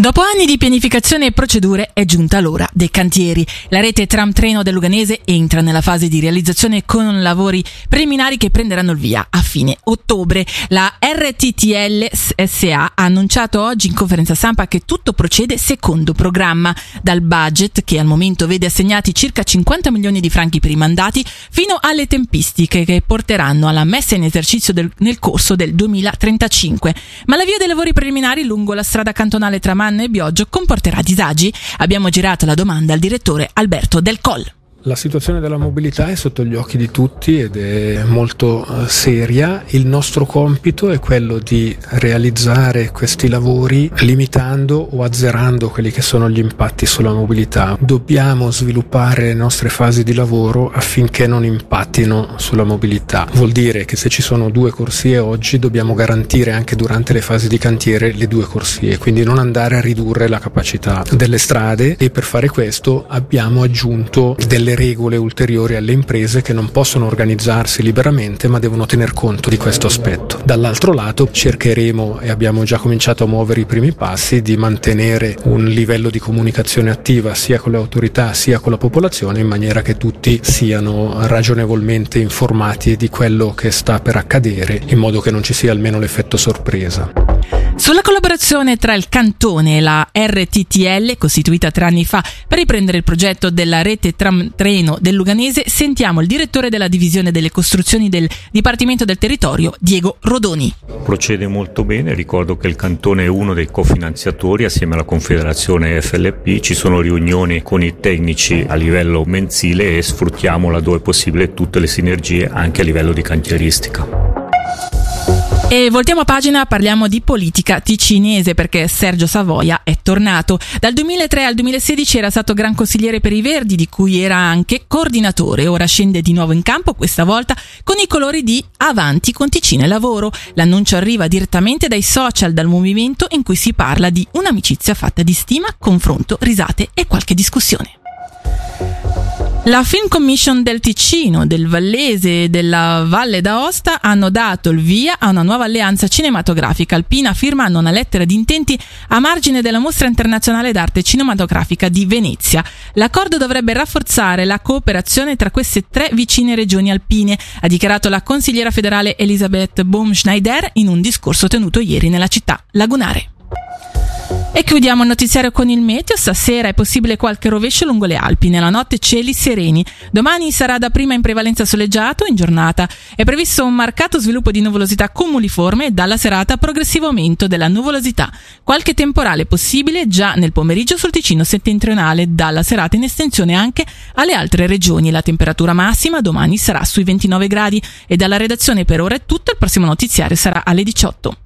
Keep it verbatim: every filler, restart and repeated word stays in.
Dopo anni di pianificazione e procedure è giunta l'ora dei cantieri. La rete tram-treno del Luganese entra nella fase di realizzazione con lavori preliminari che prenderanno il via a fine ottobre. La R T T L S A ha annunciato oggi in conferenza stampa che tutto procede secondo programma, dal budget che al momento vede assegnati circa cinquanta milioni di franchi per i mandati fino alle tempistiche che porteranno alla messa in esercizio del, nel corso del duemilatrentacinque. Ma l'avvio dei lavori preliminari lungo la strada cantonale tra Manna e Bioggio comporterà disagi? Abbiamo girato la domanda al direttore Alberto Del Coll. La situazione della mobilità è sotto gli occhi di tutti ed è molto uh, seria. Il nostro compito è quello di realizzare questi lavori limitando o azzerando quelli che sono gli impatti sulla mobilità. Dobbiamo sviluppare le nostre fasi di lavoro affinché non impattino sulla mobilità. Vuol dire che se ci sono due corsie oggi dobbiamo garantire anche durante le fasi di cantiere le due corsie, quindi non andare a ridurre la capacità delle strade, e per fare questo abbiamo aggiunto delle regole ulteriori alle imprese che non possono organizzarsi liberamente ma devono tener conto di questo aspetto. Dall'altro lato cercheremo, e abbiamo già cominciato a muovere i primi passi, di mantenere un livello di comunicazione attiva sia con le autorità sia con la popolazione, in maniera che tutti siano ragionevolmente informati di quello che sta per accadere, in modo che non ci sia almeno l'effetto sorpresa. Sulla collaborazione tra il Cantone e la R T T L, costituita tre anni fa per riprendere il progetto della rete tram-treno del Luganese, sentiamo il direttore della divisione delle costruzioni del Dipartimento del Territorio, Diego Rodoni. Procede molto bene, ricordo che il Cantone è uno dei cofinanziatori assieme alla Confederazione F L P, ci sono riunioni con i tecnici a livello mensile e sfruttiamo laddove possibile tutte le sinergie anche a livello di cantieristica. E voltiamo a pagina, parliamo di politica ticinese perché Sergio Savoia è tornato. Dal duemilatré al duemilasedici era stato gran consigliere per i Verdi, di cui era anche coordinatore. Ora scende di nuovo in campo, questa volta con i colori di Avanti con Ticino e Lavoro. L'annuncio arriva direttamente dai social, dal movimento, in cui si parla di un'amicizia fatta di stima, confronto, risate e qualche discussione. La Film Commission del Ticino, del Vallese e della Valle d'Aosta hanno dato il via a una nuova alleanza cinematografica alpina, firmando una lettera di intenti a margine della Mostra Internazionale d'Arte Cinematografica di Venezia. L'accordo dovrebbe rafforzare la cooperazione tra queste tre vicine regioni alpine, ha dichiarato la consigliera federale Elisabeth Baumschneider in un discorso tenuto ieri nella città lagunare. E chiudiamo il notiziario con il meteo. Stasera è possibile qualche rovescio lungo le Alpi, nella notte cieli sereni. Domani sarà dapprima in prevalenza soleggiato, in giornata è previsto un marcato sviluppo di nuvolosità cumuliforme e dalla serata progressivo aumento della nuvolosità. Qualche temporale possibile già nel pomeriggio sul Ticino settentrionale, dalla serata in estensione anche alle altre regioni. La temperatura massima domani sarà sui ventinove gradi e dalla redazione per ora è tutto, il prossimo notiziario sarà alle diciotto.